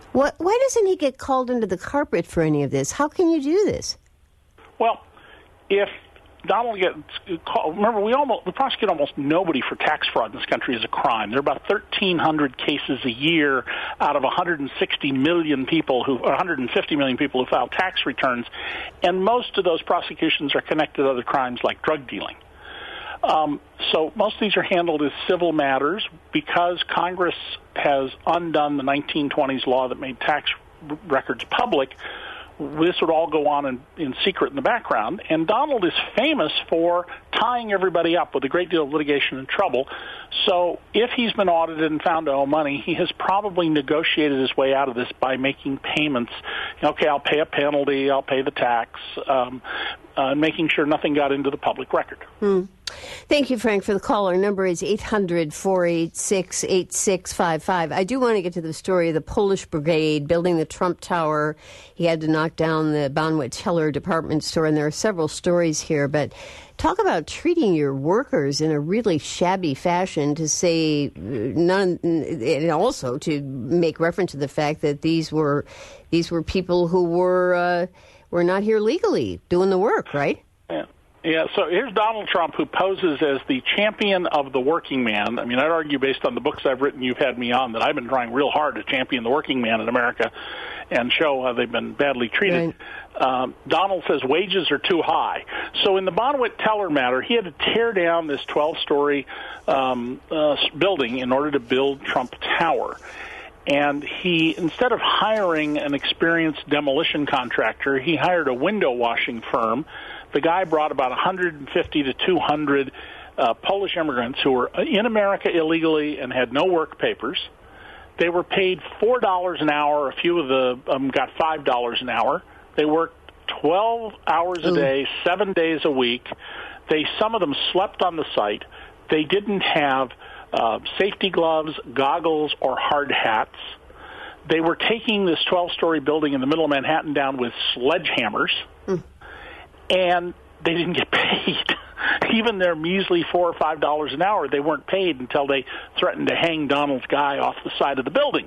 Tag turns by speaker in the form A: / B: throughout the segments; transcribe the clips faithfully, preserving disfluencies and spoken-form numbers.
A: What, why doesn't he get called under the carpet for any of this? How can you do this?
B: Well, if Donald gets called, remember, we almost we prosecute almost nobody for tax fraud in this country as a crime. There are about thirteen hundred cases a year out of one hundred sixty million people who, or one hundred fifty million people who file tax returns, and most of those prosecutions are connected to other crimes like drug dealing. Um, so most of these are handled as civil matters because Congress has undone the nineteen twenties law that made tax r- records public. This would all go on in, in secret in the background, and Donald is famous for tying everybody up with a great deal of litigation and trouble. So if he's been audited and found to owe money, he has probably negotiated his way out of this by making payments. Okay, I'll pay a penalty, I'll pay the tax, um, uh, making sure nothing got into the public record.
A: Hmm. Thank you, Frank, for the call. Our number is eight hundred, four eight six, eight six five five. I do want to get to the story of the Polish Brigade building the Trump Tower. He had to knock down the Bonwit Teller department store, and there are several stories here. But talk about treating your workers in a really shabby fashion to say none, and also to make reference to the fact that these were these were people who were uh, were not here legally doing the work, right?
B: Yeah. Yeah, so here's Donald Trump, who poses as the champion of the working man. I mean, I'd argue, based on the books I've written, you've had me on, that I've been trying real hard to champion the working man in America and show how they've been badly treated. Right. Um, Donald says wages are too high. So in the Bonwit Teller matter, he had to tear down this twelve-story um, uh, building in order to build Trump Tower. And he, instead of hiring an experienced demolition contractor, he hired a window washing firm. The guy brought about one hundred fifty to two hundred uh, Polish immigrants who were in America illegally and had no work papers. They were paid four dollars an hour. A few of them um, got five dollars an hour. They worked twelve hours a day, seven days a week. They Some of them slept on the site. They didn't have uh, safety gloves, goggles, or hard hats. They were taking this twelve-story building in the middle of Manhattan down with sledgehammers. Mm. And they didn't get paid. Even their measly four or five dollars an hour, they weren't paid until they threatened to hang Donald's guy off the side of the building.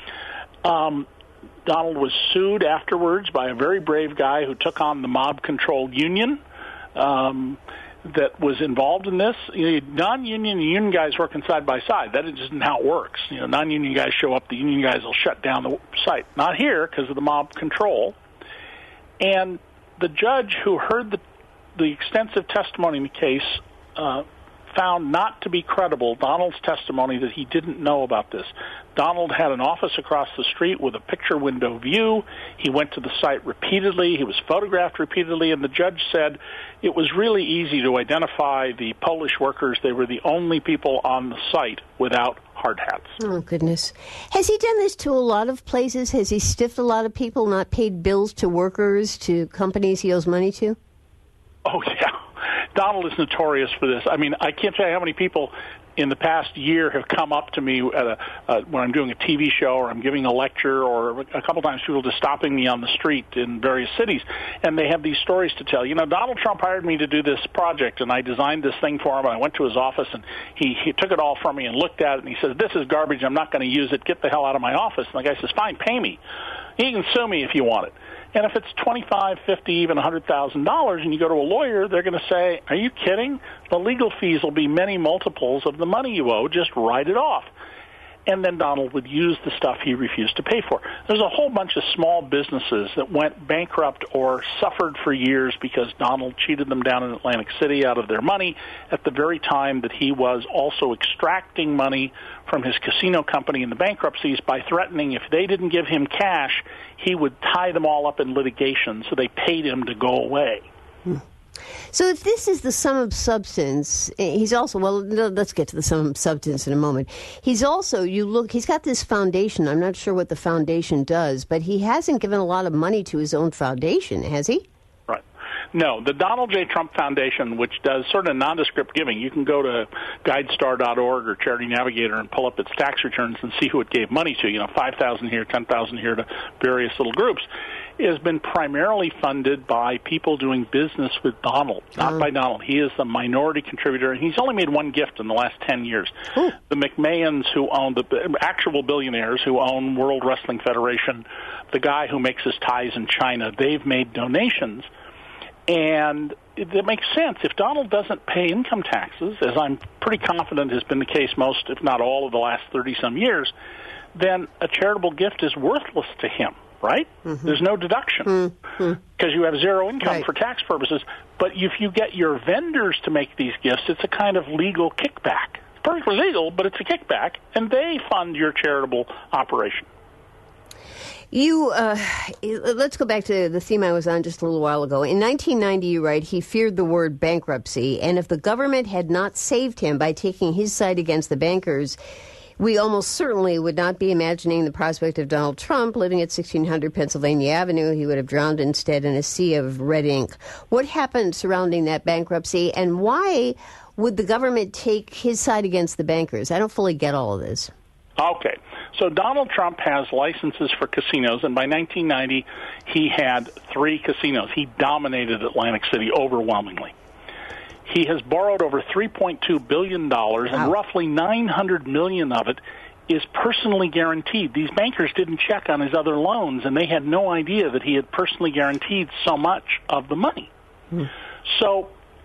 B: Um, Donald was sued afterwards by a very brave guy who took on the mob-controlled union um, that was involved in this. You know, non-union and union guys working side by side. That isn't how it works. You know, non-union guys show up, the union guys will shut down the site. Not here because of the mob control. And the judge who heard the, the extensive testimony in the case uh, found not to be credible Donald's testimony that he didn't know about this. Donald had an office across the street with a picture window view. He went to the site repeatedly. He was photographed repeatedly, and the judge said it was really easy to identify the Polish workers. They were the only people on the site without hard hats.
A: Oh, goodness. Has he done this to a lot of places? Has he stiffed a lot of people, not paid bills to workers, to companies he owes money to?
B: Oh, yeah. Donald is notorious for this. I mean, I can't tell you how many people in the past year have come up to me at a, uh, when I'm doing a T V show or I'm giving a lecture, or a couple times people just stopping me on the street in various cities, and they have these stories to tell. You know, Donald Trump hired me to do this project, and I designed this thing for him, and I went to his office, and he, he took it all from me and looked at it, and he says, this is garbage, I'm not going to use it, get the hell out of my office. And the guy says, fine, pay me. You can sue me if you want it. And if it's twenty-five, fifty, even one hundred thousand dollars, and you go to a lawyer, they're going to say, are you kidding? The legal fees will be many multiples of the money you owe. Just write it off. And then Donald would use the stuff he refused to pay for. There's a whole bunch of small businesses that went bankrupt or suffered for years because Donald cheated them down in Atlantic City out of their money at the very time that he was also extracting money from his casino company in the bankruptcies by threatening if they didn't give him cash, he would tie them all up in litigation, so they paid him to go away.
A: Hmm. So if this is the sum of substance, he's also, well, let's get to the sum of substance in a moment. He's also, you look, he's got this foundation. I'm not sure what the foundation does, but he hasn't given a lot of money to his own foundation, has he?
B: Right. No, the Donald J. Trump Foundation, which does sort of nondescript giving, you can go to guidestar dot org or Charity Navigator and pull up its tax returns and see who it gave money to, you know, five thousand dollars here, ten thousand dollars here to various little groups. has been primarily funded by people doing business with Donald, not uh-huh. by Donald. He is the minority contributor, and he's only made one gift in the last ten years. Ooh. The McMahons, who own the actual billionaires who own World Wrestling Federation, the guy who makes his ties in China, they've made donations. And it, it makes sense. If Donald doesn't pay income taxes, as I'm pretty confident has been the case most, if not all, of the last thirty-some years, then a charitable gift is worthless to him, right? Mm-hmm. There's no deduction because mm-hmm. you have zero income right. for tax purposes. But if you get your vendors to make these gifts, it's a kind of legal kickback. It's perfectly legal, but it's a kickback, and they fund your charitable operation.
A: You, uh, let's go back to the theme I was on just a little while ago. In nineteen ninety, you write, he feared the word bankruptcy, and if the government had not saved him by taking his side against the bankers, we almost certainly would not be imagining the prospect of Donald Trump living at sixteen hundred Pennsylvania Avenue. He would have drowned instead in a sea of red ink. What happened surrounding that bankruptcy, and why would the government take his side against the bankers? I don't fully get all of this.
B: Okay. So Donald Trump has licenses for casinos, and by nineteen ninety, he had three casinos. He dominated Atlantic City overwhelmingly. He has borrowed over three point two billion dollars, wow. and roughly nine hundred million dollars of it is personally guaranteed. These bankers didn't check on his other loans, and they had no idea that he had personally guaranteed so much of the money. Hmm. So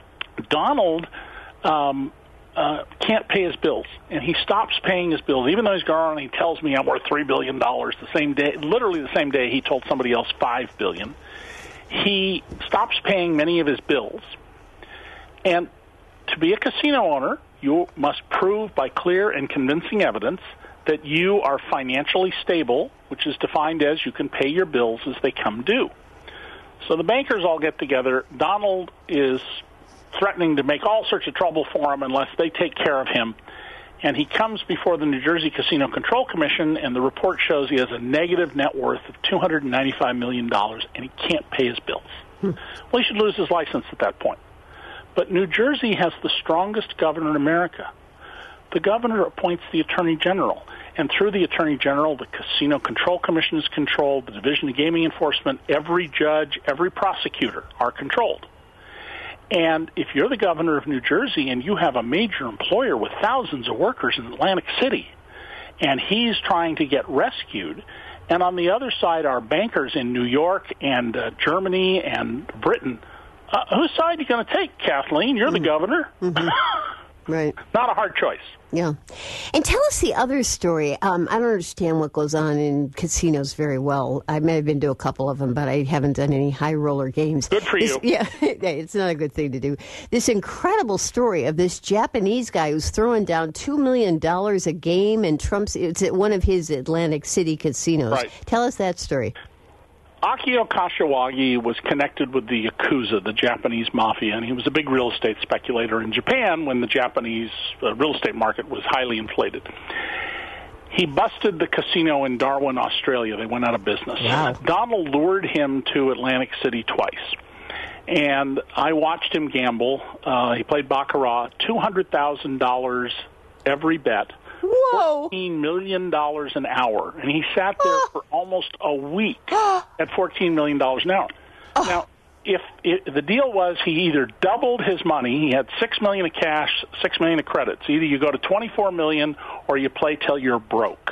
B: Donald um, uh, can't pay his bills, and he stops paying his bills, even though he's gone. He tells me I'm worth three billion dollars the same day, literally the same day he told somebody else five billion dollars. He stops paying many of his bills. And to be a casino owner, you must prove by clear and convincing evidence that you are financially stable, which is defined as you can pay your bills as they come due. So the bankers all get together. Donald is threatening to make all sorts of trouble for him unless they take care of him. And he comes before the New Jersey Casino Control Commission, and the report shows he has a negative net worth of two hundred ninety-five million dollars, and he can't pay his bills. Hmm. Well, he should lose his license at that point. But New Jersey has the strongest governor in America. The governor appoints the attorney general, and through the attorney general, the Casino Control Commission is controlled, the Division of Gaming Enforcement, every judge, every prosecutor are controlled. And if you're the governor of New Jersey and you have a major employer with thousands of workers in Atlantic City, and he's trying to get rescued, and on the other side are bankers in New York and uh, Germany and Britain, Uh, whose side are you going to take, Kathleen? You're the mm-hmm. governor. Mm-hmm.
A: Right.
B: Not a hard choice.
A: Yeah. And tell us the other story. Um, I don't understand what goes on in casinos very well. I may have been to a couple of them, but I haven't done any high roller games.
B: Good for
A: this,
B: you.
A: Yeah, it's not a good thing to do. This incredible story of this Japanese guy who's throwing down two million dollars a game, and Trump's, it's at one of his Atlantic City casinos.
B: Right.
A: Tell us that story.
B: Akio Kashiwagi was connected with the Yakuza, the Japanese mafia, and he was a big real estate speculator in Japan when the Japanese uh, real estate market was highly inflated. He busted the casino in Darwin, Australia. They went out of business.
A: Wow.
B: Donald lured him to Atlantic City twice, and I watched him gamble. Uh, he played Baccarat, two hundred thousand dollars every bet.
A: Whoa.
B: fourteen million dollars an hour. And he sat there for almost a week at fourteen million dollars an hour. Oh. Now, if it, the deal was he either doubled his money, he had six million dollars of cash, six million dollars of credits. Either you go to twenty-four million dollars or you play till you're broke.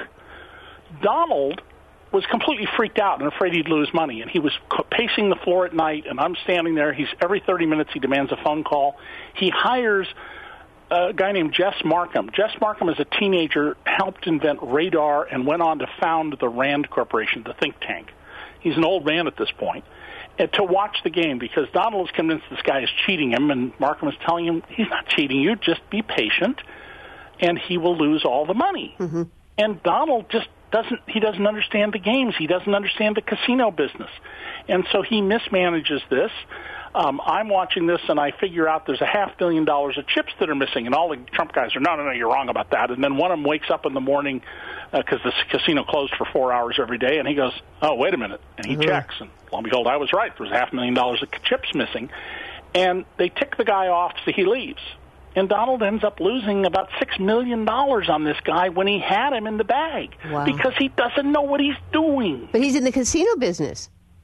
B: Donald was completely freaked out and afraid he'd lose money. And he was pacing the floor at night, and I'm standing there. He's every thirty minutes he demands a phone call. He hires a guy named Jess Markham. Jess Markham, as a teenager, helped invent radar and went on to found the RAND Corporation, the think tank. He's an old man at this point. And to watch the game, because Donald is convinced this guy is cheating him, and Markham is telling him, he's not cheating you, just be patient, and he will lose all the money. Mm-hmm. And Donald just doesn't, he doesn't understand the games. He doesn't understand the casino business. And so he mismanages this. Um, I'm watching this, and I figure out there's a half billion dollars of chips that are missing, and all the Trump guys are, no, no, no, you're wrong about that. And then one of them wakes up in the morning because uh, the casino closed for four hours every day, and he goes, oh, wait a minute. And he mm-hmm. checks, and lo and behold, I was right. There was a half million dollars of chips missing. And they tick the guy off, so he leaves. And Donald ends up losing about six million dollars on this guy when he had him in the bag.
A: Wow.
B: Because he doesn't know what he's doing.
A: But he's in the casino business.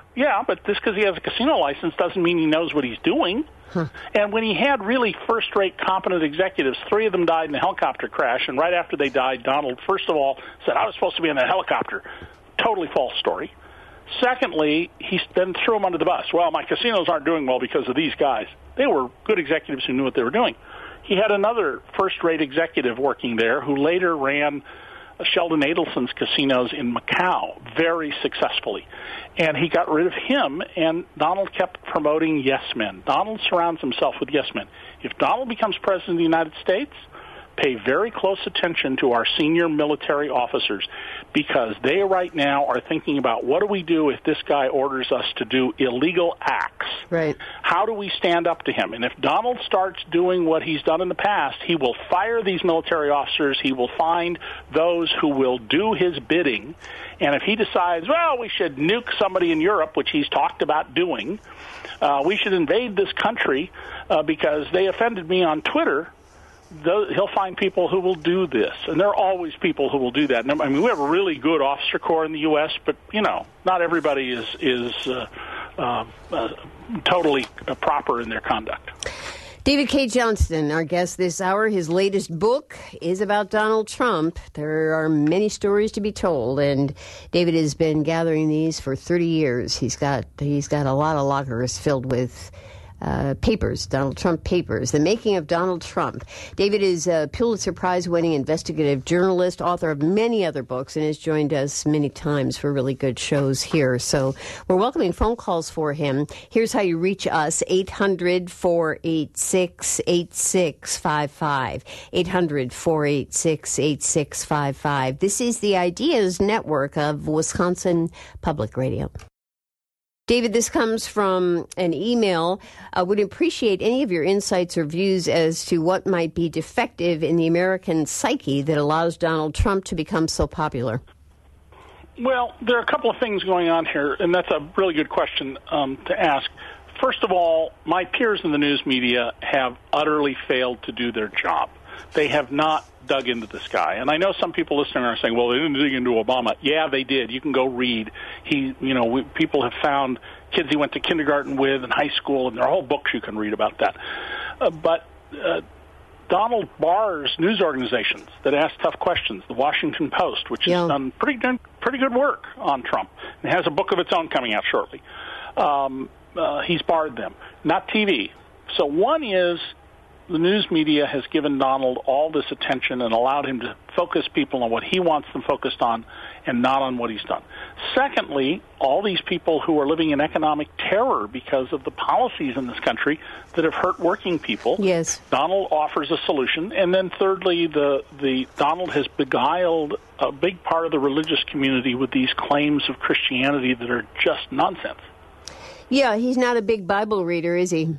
B: Yeah, but just because he has a casino license doesn't mean he knows what he's doing. Huh. And when he had really first-rate, competent executives, three of them died in a helicopter crash, and right after they died, Donald, first of all, said, I was supposed to be in that helicopter. Totally false story. Secondly, he then threw them under the bus. Well, my casinos aren't doing well because of these guys. They were good executives who knew what they were doing. He had another first-rate executive working there who later ran Sheldon Adelson's casinos in Macau very successfully. And he got rid of him, and Donald kept promoting yes men. Donald surrounds himself with yes men. If Donald becomes president of the United States, pay very close attention to our senior military officers, because they right now are thinking about, what do we do if this guy orders us to do illegal acts?
A: Right.
B: How do we stand up to him? And if Donald starts doing what he's done in the past, he will fire these military officers. He will find those who will do his bidding. And if he decides, well, we should nuke somebody in Europe, which he's talked about doing, uh, we should invade this country uh, because they offended me on Twitter, he'll find people who will do this, and there are always people who will do that. I mean, we have a really good officer corps in the U S, but you know, not everybody is is uh, uh, uh, totally uh, proper in their conduct.
A: David Cay Johnston, our guest this hour. His latest book is about Donald Trump. There are many stories to be told, and David has been gathering these for thirty years. He's got he's got a lot of lockers filled with Uh, papers, Donald Trump papers, the making of Donald Trump. David is a Pulitzer Prize-winning investigative journalist, author of many other books, and has joined us many times for really good shows here. So we're welcoming phone calls for him. Here's how you reach us, eight hundred, four eight six, eight six five five, eight hundred, four eight six, eight six five five. This is the Ideas Network of Wisconsin Public Radio. David, this comes from an email. I would appreciate any of your insights or views as to what might be defective in the American psyche that allows Donald Trump to become so popular.
B: Well, there are a couple of things going on here, and that's a really good question um, to ask. First of all, my peers in the news media have utterly failed to do their job. They have not dug into this guy. And I know some people listening are saying, well, they didn't dig into Obama. Yeah, they did. You can go read. He, you know, we, people have found kids he went to kindergarten with in high school, and there are whole books you can read about that. Uh, but uh, Donald bars news organizations that ask tough questions. The Washington Post, which yeah. has done pretty pretty good work on Trump, and has a book of its own coming out shortly. Um, uh, he's barred them, not T V. So one is, the news media has given Donald all this attention and allowed him to focus people on what he wants them focused on and not on what he's done. Secondly, all these people who are living in economic terror because of the policies in this country that have hurt working people.
A: Yes.
B: Donald offers a solution. And then thirdly, the, the Donald has beguiled a big part of the religious community with these claims of Christianity that are just nonsense.
A: Yeah, he's not a big Bible reader, is he?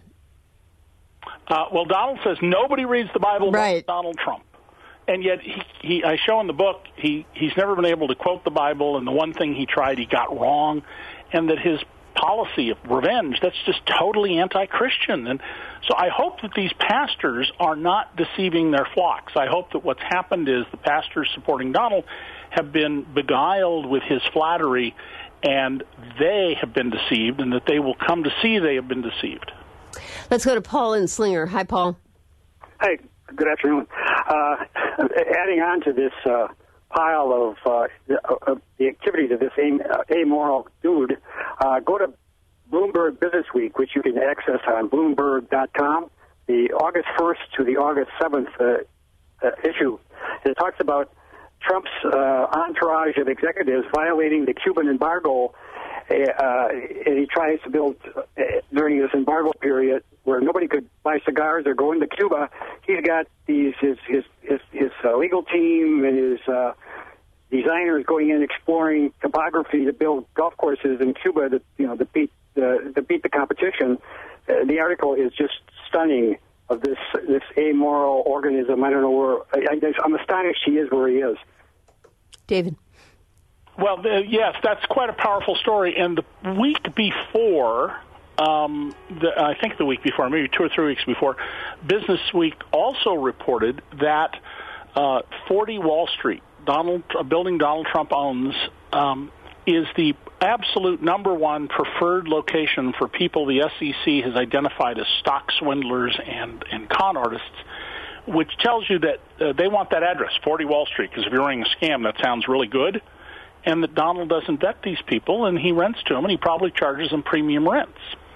B: Uh, well, Donald says nobody reads the Bible
A: right.
B: but Donald Trump. And yet, he, he, I show in the book, he, he's never been able to quote the Bible, and the one thing he tried he got wrong, and that his policy of revenge, that's just totally anti-Christian. And so I hope that these pastors are not deceiving their flocks. I hope that what's happened is the pastors supporting Donald have been beguiled with his flattery, and they have been deceived, and that they will come to see they have been deceived.
A: Let's go to Paul in Slinger. Hi, Paul.
C: Hey, good afternoon. Uh, adding on to this uh, pile of uh, the, uh, the activities of this am- uh, amoral dude, uh, go to Bloomberg Business Week, which you can access on Bloomberg dot com, the August first to the August seventh uh, uh, issue. It talks about Trump's uh, entourage of executives violating the Cuban embargo. Uh, and he tries to build, uh, during this embargo period where nobody could buy cigars or go into Cuba, he's got these his his his, his uh, legal team and his uh, designers going in exploring topography to build golf courses in Cuba that you know to beat the to beat the competition. Uh, the article is just stunning of this this amoral organism. I don't know where I, I'm astonished he is where he is.
A: David.
B: Well, the, yes, that's quite a powerful story. And the week before, um, the, I think the week before, maybe two or three weeks before, Business Week also reported that uh, forty Wall Street, Donald, a building Donald Trump owns, um, is the absolute number one preferred location for people the S E C has identified as stock swindlers and, and con artists, which tells you that uh, they want that address, forty Wall Street, because if you're running a scam, that sounds really good, and that Donald doesn't vet these people, and he rents to them, and he probably charges them premium rents.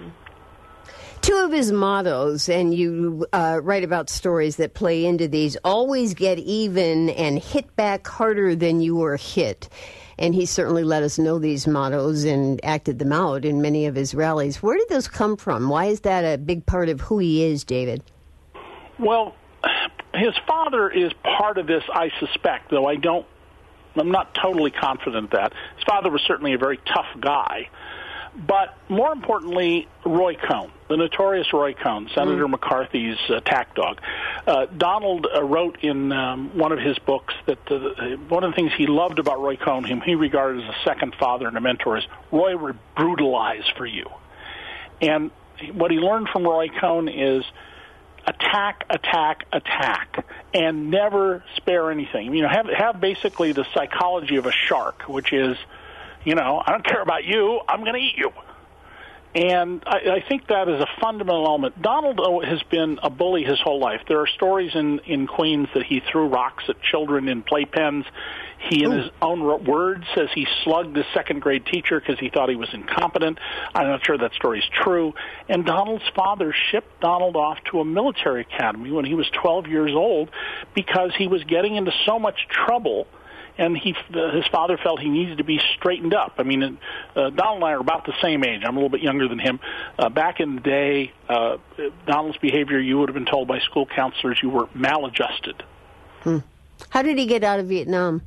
A: Two of his mottos, and you uh, write about stories that play into these, always get even and hit back harder than you were hit. And he certainly let us know these mottos and acted them out in many of his rallies. Where did those come from? Why is that a big part of who he is, David?
B: Well, his father is part of this, I suspect, though I don't, I'm not totally confident that. His father was certainly a very tough guy. But more importantly, Roy Cohn, the notorious Roy Cohn, Senator mm. McCarthy's uh, attack dog. Uh, Donald uh, wrote in um, one of his books that uh, one of the things he loved about Roy Cohn, whom he regarded as a second father and a mentor, is Roy would brutalize for you. And what he learned from Roy Cohn is attack, attack, attack, and never spare anything. You know, have have basically the psychology of a shark, which is, you know, I don't care about you, I'm going to eat you. And I, I think that is a fundamental element. Donald has been a bully his whole life. There are stories in, in Queens that he threw rocks at children in playpens. He, in his own words, says he slugged his second-grade teacher because he thought he was incompetent. I'm not sure that story is true. And Donald's father shipped Donald off to a military academy when he was twelve years old because he was getting into so much trouble, and he, uh, his father felt he needed to be straightened up. I mean, uh, Donald and I are about the same age. I'm a little bit younger than him. Uh, back in the day, uh, Donald's behavior, you would have been told by school counselors you were maladjusted.
A: Hmm. How did he get out of Vietnam?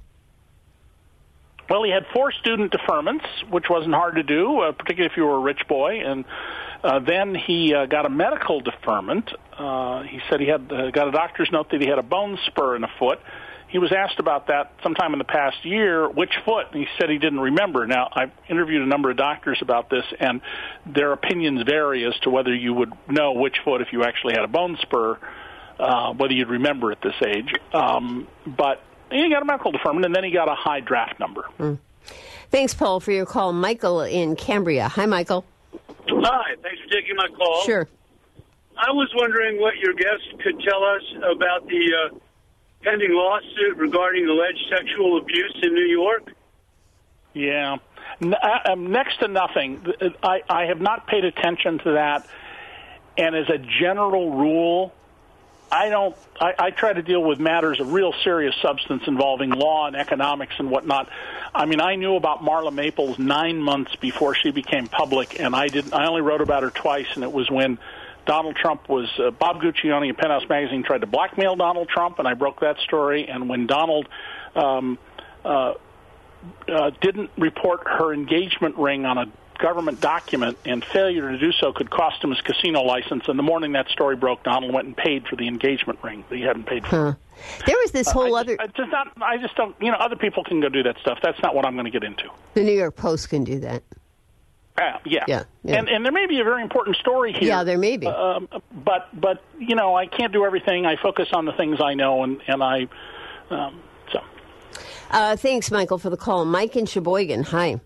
B: Well, he had four student deferments, which wasn't hard to do, uh, particularly if you were a rich boy. And uh, then he uh, got a medical deferment. Uh, he said he had uh, got a doctor's note that he had a bone spur in a foot. He was asked about that sometime in the past year, which foot, and he said he didn't remember. Now, I've interviewed a number of doctors about this, and their opinions vary as to whether you would know which foot if you actually had a bone spur, uh, whether you'd remember at this age. Um, but he got a medical deferment, and then he got a high draft number.
A: Mm. Thanks, Paul, for your call. Michael in Cambria. Hi, Michael.
D: Hi, thanks for taking my call.
A: Sure.
D: I was wondering what your guest could tell us about the uh, pending lawsuit regarding alleged sexual abuse in New York.
B: Yeah. Um, next to nothing. I, I have not paid attention to that, and as a general rule, I don't. I, I try to deal with matters of real serious substance involving law and economics and whatnot. I mean, I knew about Marla Maples nine months before she became public, and I didn't. I only wrote about her twice, and it was when Donald Trump was uh, Bob Guccione in Penthouse Magazine tried to blackmail Donald Trump, and I broke that story. And when Donald um, uh, uh, didn't report her engagement ring on a government document, and failure to do so could cost him his casino license. And the morning that story broke, Donald went and paid for the engagement ring that he hadn't paid for.
A: Huh. There was this whole
B: uh, I
A: other...
B: Just, I just not. I just don't. You know, other people can go do that stuff. That's not what I'm going to get into.
A: The New York Post can do that.
B: Uh, yeah.
A: Yeah, yeah.
B: And and there may be a very important story here.
A: Yeah, there may be.
B: Um, but, but you know, I can't do everything. I focus on the things I know, and, and I... Um, so.
A: Uh, thanks, Michael, for the call. Mike in Sheboygan. Hi.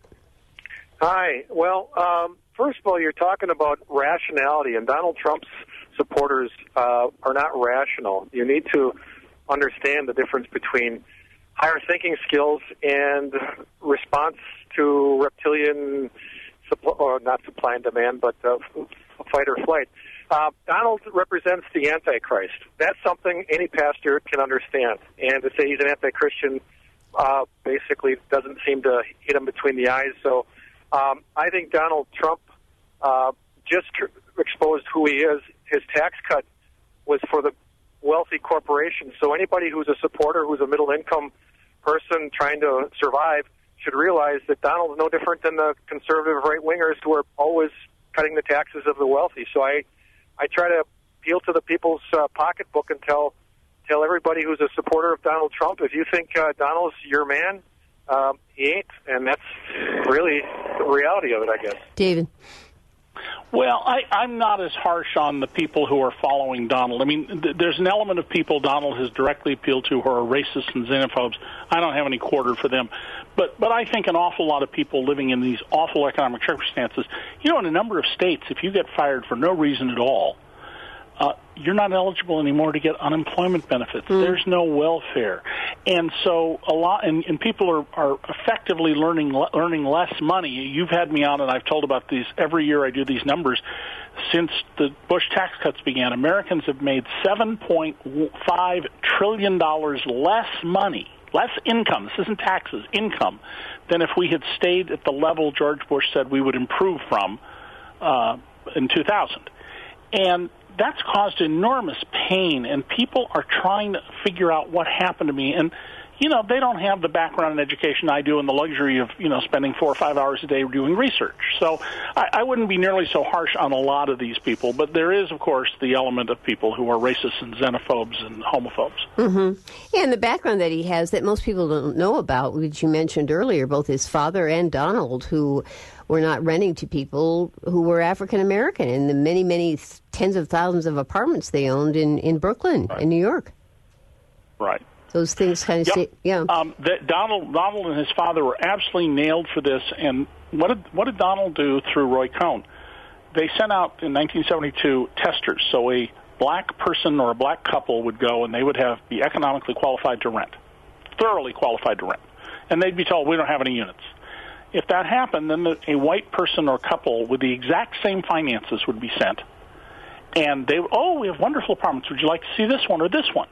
E: Hi. Well, um, first of all, you're talking about rationality, and Donald Trump's supporters uh, are not rational. You need to understand the difference between higher thinking skills and response to reptilian, supply, or not supply and demand, but uh, fight or flight. Uh, Donald represents the Antichrist. That's something any pastor can understand. And to say he's an anti-Christian uh, basically doesn't seem to hit him between the eyes. So um, I think Donald Trump uh, just tr- exposed who he is. His tax cut was for the wealthy corporations. So anybody who's a supporter, who's a middle-income person trying to survive, should realize that Donald's no different than the conservative right-wingers who are always cutting the taxes of the wealthy. So I, I try to appeal to the people's uh, pocketbook and tell tell everybody who's a supporter of Donald Trump, if you think uh, Donald's your man, um, he ain't. And that's really the reality of it, I guess.
A: David.
B: Well, Well, I, I'm not as harsh on the people who are following Donald. I mean, th- there's an element of people Donald has directly appealed to who are racists and xenophobes. I don't have any quarter for them. But but I think an awful lot of people living in these awful economic circumstances, you know, in a number of states, if you get fired for no reason at all, uh, you're not eligible anymore to get unemployment benefits. Mm. There's no welfare. And so a lot, and, and people are, are effectively learning earning less money. You've had me on, and I've told about these every year. I do these numbers. Since the Bush tax cuts began, Americans have made seven point five trillion dollars less money, less income. This isn't taxes, income, than if we had stayed at the level George Bush said we would improve from uh, in two thousand. And that's caused enormous pain, and people are trying to figure out what happened to me. And, you know, they don't have the background in education I do and the luxury of, you know, spending four or five hours a day doing research. So I, I wouldn't be nearly so harsh on a lot of these people. But there is, of course, the element of people who are racists and xenophobes and homophobes.
A: Mm-hmm. Yeah, and the background that he has that most people don't know about, which you mentioned earlier, both his father and Donald, who were not renting to people who were African American, in the many, many tens of thousands of apartments they owned in, in Brooklyn, right. in New York.
B: Right.
A: Those things kind of
B: yep.
A: stay, yeah.
B: Um, that Donald, Donald and his father were absolutely nailed for this. And what did what did Donald do through Roy Cohn? They sent out in nineteen seventy-two testers. So a black person or a black couple would go and they would have be economically qualified to rent, thoroughly qualified to rent, and they'd be told we don't have any units. If that happened, then the, a white person or couple with the exact same finances would be sent, and they oh we have wonderful apartments. Would you like to see this one or this one?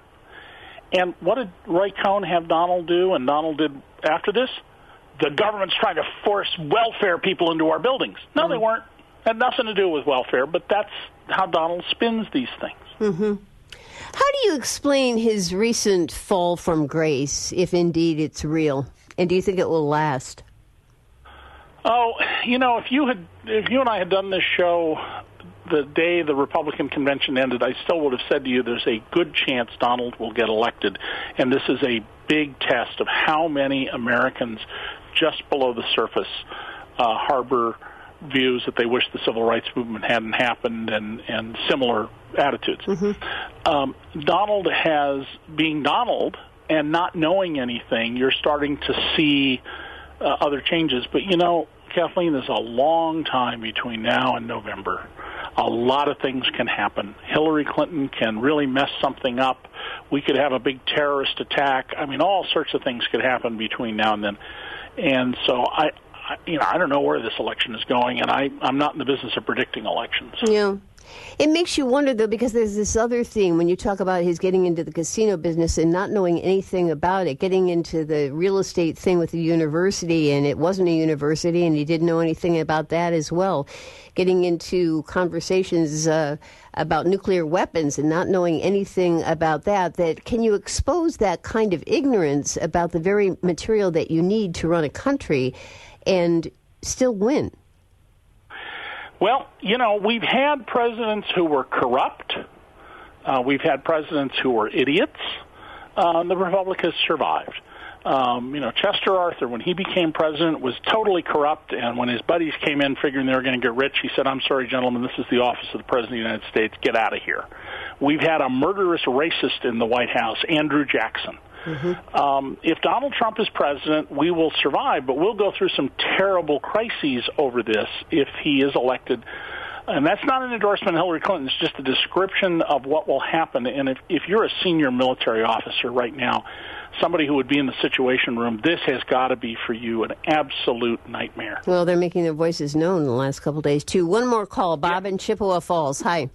B: And what did Roy Cohn have Donald do, and Donald did after this? The government's trying to force welfare people into our buildings. No, mm-hmm. they weren't. Had nothing to do with welfare, but that's how Donald spins these things.
A: Mm-hmm. How do you explain his recent fall from grace, if indeed it's real? And do you think it will last?
B: Oh, you know, if you had, if you and I had done this show the day the Republican convention ended, I still would have said to you there's a good chance Donald will get elected. And this is a big test of how many Americans just below the surface uh, harbor views that they wish the civil rights movement hadn't happened and, and similar attitudes. Mm-hmm. Um, Donald has, being Donald and not knowing anything, you're starting to see uh, other changes. But, you know, Kathleen, there's a long time between now and November. A lot of things can happen. Hillary Clinton can really mess something up. We could have a big terrorist attack. I mean, all sorts of things could happen between now and then. And so I, I you know, I don't know where this election is going, and I, I'm not in the business of predicting elections.
A: Yeah. It makes you wonder, though, because there's this other thing when you talk about his getting into the casino business and not knowing anything about it, getting into the real estate thing with the university, and it wasn't a university, and he didn't know anything about that as well. Getting into conversations uh, about nuclear weapons and not knowing anything about that, that can you expose that kind of ignorance about the very material that you need to run a country and still win?
B: Well, you know, we've had presidents who were corrupt. Uh, we've had presidents who were idiots. Uh, the Republic has survived. Um, you know, Chester Arthur, when he became president, was totally corrupt, and when his buddies came in figuring they were going to get rich, he said, I'm sorry, gentlemen, this is the office of the President of the United States. Get out of here. We've had a murderous racist in the White House, Andrew Jackson. Mm-hmm. Um, if Donald Trump is president, we will survive, but we'll go through some terrible crises over this if he is elected. And that's not an endorsement of Hillary Clinton. It's just a description of what will happen. And if, if you're a senior military officer right now, somebody who would be in the Situation Room, this has got to be for you an absolute nightmare.
A: Well, they're making their voices known in the last couple of days, too. One more call. Bob yeah. in Chippewa Falls. Hi.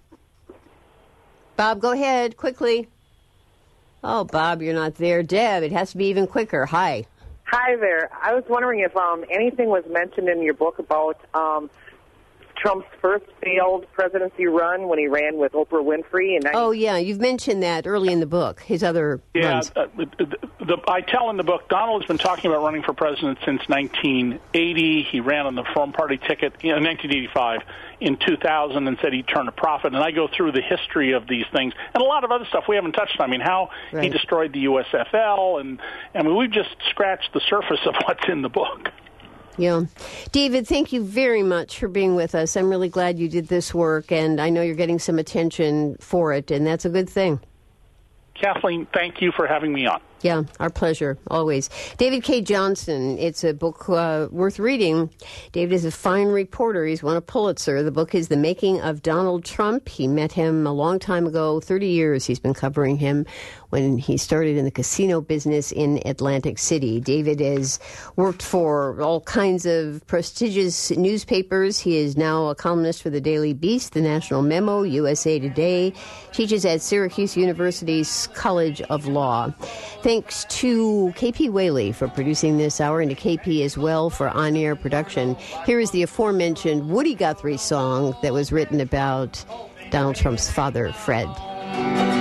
A: Bob, go ahead, quickly. Oh, Bob, you're not there. Deb, it has to be even quicker. Hi.
F: Hi there. I was wondering if um, anything was mentioned in your book about um, Trump's first failed presidency run when he ran with Oprah Winfrey. And
A: oh, yeah, you've mentioned that early in the book, his other
B: yeah,
A: runs.
B: Uh, the, the, I tell in the book, Donald has been talking about running for president since nineteen eighty. He ran on the Reform Party ticket in nineteen eighty-five. In two thousand and said he'd turn a profit. And I go through the history of these things and a lot of other stuff we haven't touched on. I mean, how right. he destroyed the U S F L. And, I mean, we've just scratched the surface of what's in the book.
A: Yeah. David, thank you very much for being with us. I'm really glad you did this work, and I know you're getting some attention for it, and that's a good thing.
B: Kathleen, thank you for having me on.
A: Yeah, our pleasure, always. David Cay Johnston, it's a book uh, worth reading. David is a fine reporter. He's won a Pulitzer. The book is The Making of Donald Trump. He met him a long time ago, thirty years he's been covering him when he started in the casino business in Atlantic City. David has worked for all kinds of prestigious newspapers. He is now a columnist for the Daily Beast, the National Memo, U S A Today, teaches at Syracuse University's College of Law. Thanks to K P Whaley for producing this hour, and to K P as well for on-air production. Here is the aforementioned Woody Guthrie song that was written about Donald Trump's father, Fred.